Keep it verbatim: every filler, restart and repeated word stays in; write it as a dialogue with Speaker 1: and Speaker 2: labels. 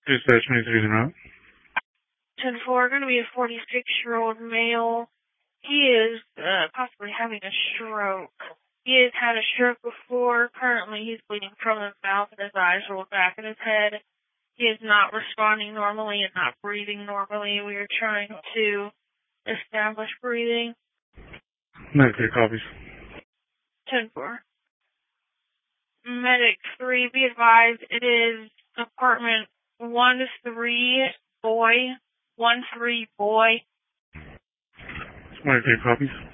Speaker 1: Dispatch twenty-three in route.
Speaker 2: ten four, going to be a forty-six-year-old male. He is uh, possibly having a stroke. He has had a stroke before. Currently, he's bleeding from his mouth and his eyes rolled back in his head. He is not responding normally and not breathing normally. We are trying to establish breathing.
Speaker 1: Medic copies.
Speaker 2: ten four. Medic three, be advised, it is apartment one three boy, one three boy.
Speaker 1: Medic copies.